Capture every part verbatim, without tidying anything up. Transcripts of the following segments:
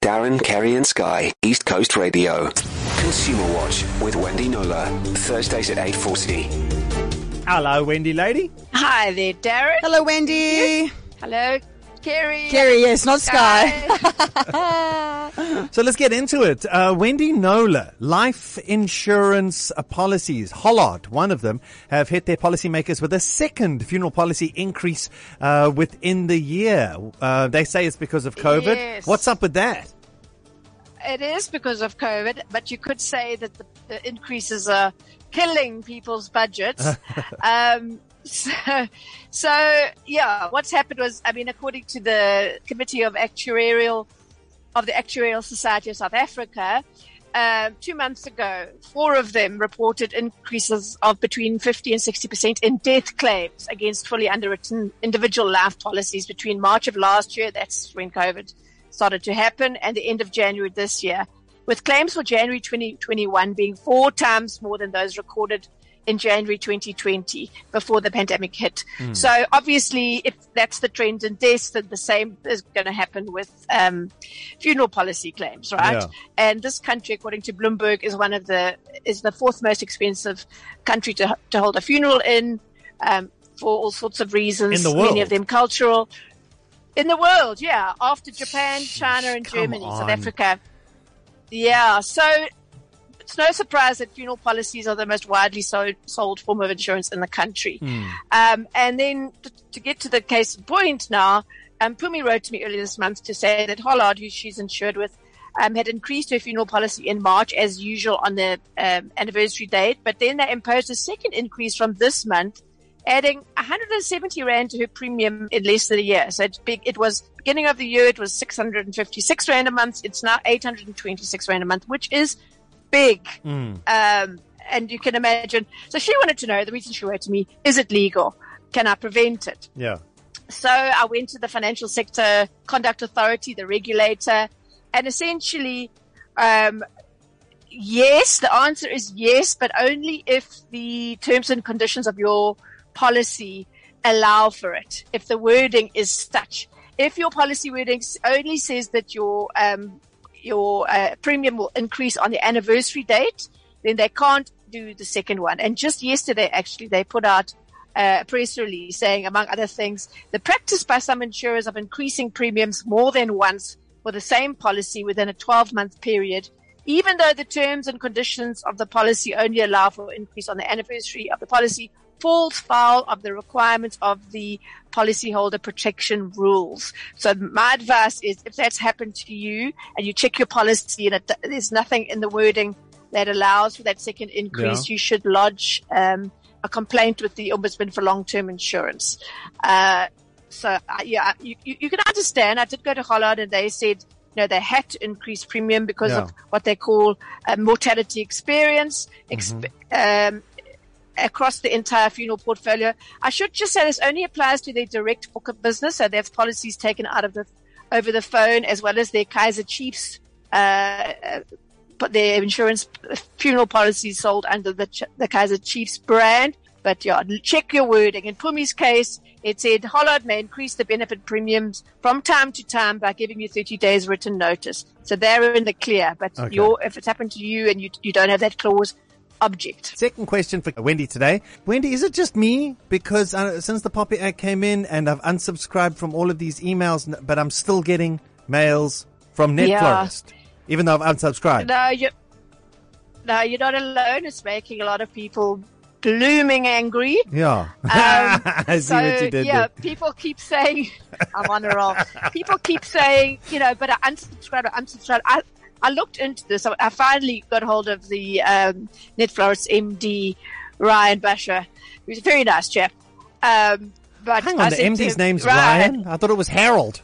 Darren, Kerry and Sky, East Coast Radio. Consumer Watch with Wendy Nola, Thursdays at eight forty. Hello, Wendy lady. Hi there, Darren. Hello, Wendy. Hello, Kerry. Kerry, yes, not Sky. So let's get into it. Uh, Wendy Nola, life insurance uh, policies, Hollard, one of them, have hit their policymakers with a second funeral policy increase uh, within the year. Uh, they say it's because of COVID. Yes. What's up with that? It is because of COVID, but you could say that the, the increases are killing people's budgets. um, so, so, yeah, what's happened was, I mean, according to the Committee of Actuarial of the Actuarial Society of South Africa, um, two months ago, four of them reported increases of between fifty and sixty percent in death claims against fully underwritten individual life policies between March of last year, that's when COVID started to happen, and the end of January this year, with claims for January twenty twenty-one being four times more than those recorded in January twenty twenty before the pandemic hit. Mm. So obviously, if that's the trend in deaths, then the same is going to happen with um, funeral policy claims, right? Yeah. And this country, according to Bloomberg, is one of the is the fourth most expensive country to to hold a funeral in, um, for all sorts of reasons. In the world. Many of them cultural. In the world, yeah. After Japan, China, and Come Germany, on. South Africa. Yeah. So it's no surprise that funeral policies are the most widely sold, sold form of insurance in the country. Mm. Um, and then to, to get to the case in point now, um, Pumi wrote to me earlier this month to say that Hollard, who she's insured with, um, had increased her funeral policy in March as usual on the um, anniversary date, but then they imposed a second increase from this month, adding one hundred seventy rand to her premium in less than a year. So it's big. It was beginning of the year, it was six hundred fifty-six rand a month. It's now eight hundred twenty-six rand a month, which is big. Mm. Um, and you can imagine. So she wanted to know, the reason she wrote to me, is it legal? Can I prevent it? Yeah. So I went to the Financial Sector Conduct Authority, the regulator, and essentially, um, yes, the answer is yes, but only if the terms and conditions of your policy allow for it. If the wording is such, if your policy wording only says that your um, your uh, premium will increase on the anniversary date, then they can't do the second one. And just yesterday, actually, they put out a press release saying, among other things, the practice by some insurers of increasing premiums more than once for the same policy within a twelve-month period, even though the terms and conditions of the policy only allow for increase on the anniversary of the policy, falls foul of the requirements of the policyholder protection rules. So my advice is, if that's happened to you and you check your policy and it, there's nothing in the wording that allows for that second increase, Yeah. you should lodge um, a complaint with the Ombudsman for long-term insurance. Uh, so uh, yeah, you, you, you can understand. I did go to Hollard and they said, you know, they had to increase premium because Yeah. of what they call a mortality experience. Exp- Mm-hmm. um, across the entire funeral portfolio. I should just say this only applies to their direct book of business. So that's policies taken out of the, over the phone, as well as their Kaiser Chiefs, uh, but their insurance funeral policies sold under the, the Kaiser Chiefs brand. But yeah, check your wording. In Pumi's case, it said Hollard may increase the benefit premiums from time to time by giving you thirty days written notice. So they're in the clear. But Okay. your, if it's happened to you and you, you don't have that clause, object. Second question for Wendy today. Wendy, is it just me? Because uh, since the Poppy Act came in and I've unsubscribed from all of these emails, but I'm still getting mails from Net Yeah. Florist, even though I've unsubscribed. No, you, no, you're not alone. It's making a lot of people blooming angry. Yeah. Um, I see so, what you did yeah, there. people keep saying, I'm on a roll. People keep saying, you know, but I unsubscribed, I unsubscribed. I, I looked into this. I finally got hold of the um, Net Florist M D, Ryan Basher, who's a very nice chap. Um, but Hang I on, the said to M D's him, name's Ryan? I thought it was Harold.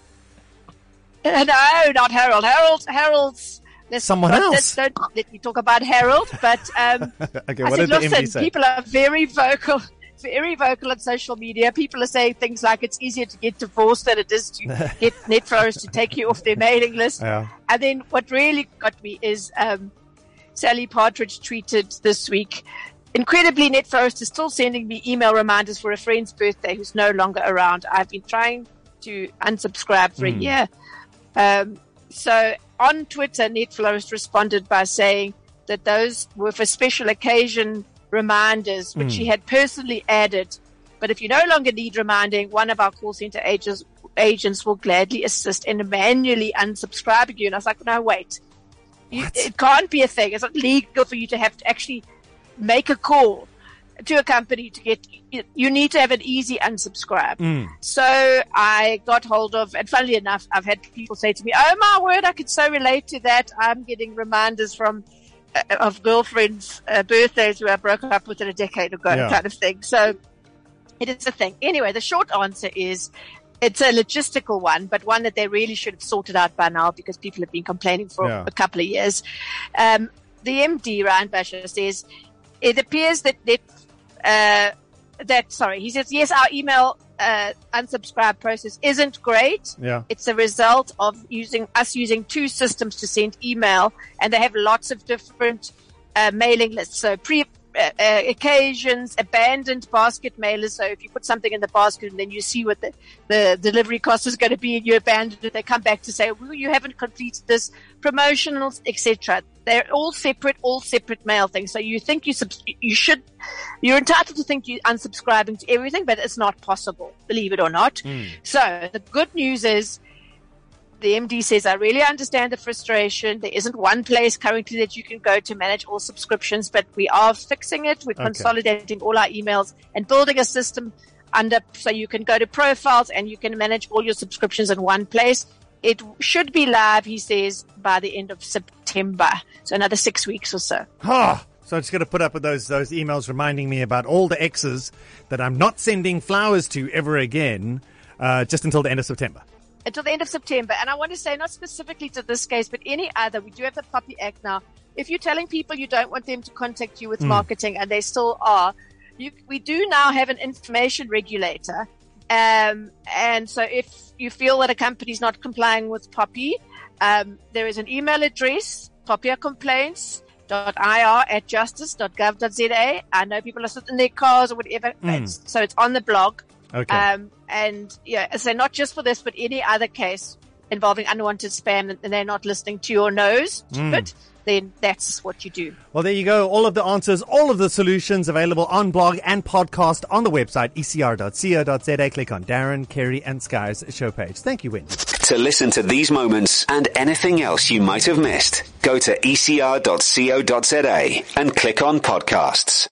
Uh, no, not Harold. Harold, Harold's... Let's, Someone don't, else. Let's, don't let me talk about Harold, but um, Okay, I what said, did the M D listen, say? people are very vocal, very vocal on social media. People are saying things like it's easier to get divorced than it is to get Net Florist to take you off their mailing list. Yeah. And then what really got me is um, Sally Partridge tweeted this week, incredibly, Net Florist is still sending me email reminders for a friend's birthday who's no longer around. I've been trying to unsubscribe for Mm. a year. Um, so on Twitter, NetFlorist responded by saying that those were for special occasion reminders, which Mm. she had personally added. But if you no longer need reminding, one of our call center agents, agents will gladly assist in manually unsubscribing you. And I was like, no, wait. You, it can't be a thing. It's not legal for you to have to actually make a call to a company to get, you need to have an easy unsubscribe. Mm. So I got hold of, and funnily enough, I've had people say to me, oh my word, I could so relate to that. I'm getting reminders from, uh, of girlfriends' uh, birthdays who I broke up with a decade ago, Yeah. kind of thing. So it is a thing. Anyway, the short answer is, it's a logistical one, but one that they really should have sorted out by now because people have been complaining for Yeah. a couple of years. Um, the M D, Ryan Basher, says, it appears that, that, uh, that, sorry, he says, yes, our email, uh, unsubscribe process isn't great. Yeah. It's a result of using, us using two systems to send email, and they have lots of different, uh, mailing lists. So pre, Uh, uh, occasions, abandoned basket mailers. So if you put something in the basket and then you see what the, the delivery cost is going to be and you abandon it, they come back to say, well, you haven't completed this, promotionals, et cetera. They're all separate, all separate mail things. So you think you subs- you should, you're entitled to think you're unsubscribing to everything, but it's not possible, believe it or not. Mm. So the good news is, the M D says, I really understand the frustration. There isn't one place currently that you can go to manage all subscriptions, but we are fixing it. We're Okay. consolidating all our emails and building a system under, so you can go to profiles and you can manage all your subscriptions in one place. It should be live, he says, by the end of September. So another six weeks or so. Ah, so I'm just going to put up with those those emails reminding me about all the exes that I'm not sending flowers to ever again, uh, just until the end of September. Until the end of September. And I want to say, not specifically to this case, but any other, we do have the Poppy Act now. If you're telling people you don't want them to contact you with Mm. marketing and they still are, you, we do now have an information regulator. Um, and so if you feel that a company is not complying with Poppy, um, there is an email address, poppycomplaints.ir at justice.gov.za. I know people are sitting in their cars or whatever. Mm. It's, so it's on the blog. Okay. Um, and yeah, so not just for this, but any other case involving unwanted spam and they're not listening to your nose, Mm. but then that's what you do. Well, there you go. All of the answers, all of the solutions available on blog and podcast on the website, e c r dot co dot z a. Click on Darren, Kerry and Sky's show page. Thank you, Wendy. To listen to these moments and anything else you might have missed, go to e c r dot co dot z a and click on podcasts.